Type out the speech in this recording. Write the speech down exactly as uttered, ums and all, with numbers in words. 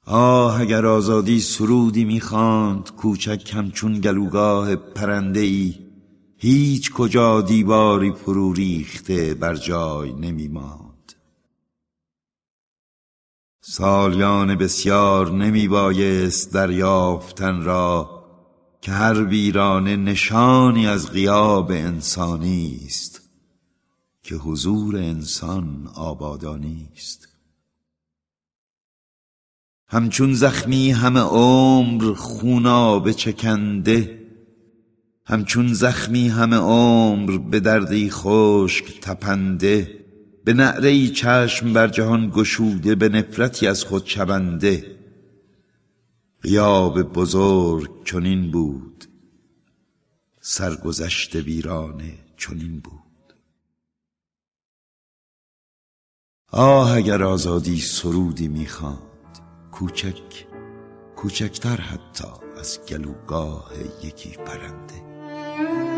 آه اگر آزادی سرودی می‌خواند کوچک همچون گلوگاه پرنده ای، هیچ کجا دیواری فرو ریخته بر جای نمی‌ماند. سالیان بسیار نمی‌بایست دریافتن را که هر ویرانه نشانی از غیاب انسانی است، که حضور انسان آبادانی است. همچون زخمی همه عمر خونابه چکنده، همچون زخمی همه عمر به دردی خشک تپنده، به نعره‌ای چشم بر جهان گشوده، به نفرتی از خود شونده. غیاب بزرگ چنین بود، سرگذشت ویرانه چنین بود. آه اگر آزادی سرودی می‌خواند کوچک، کوچکتر حتی از گلوگاه یکی پرنده.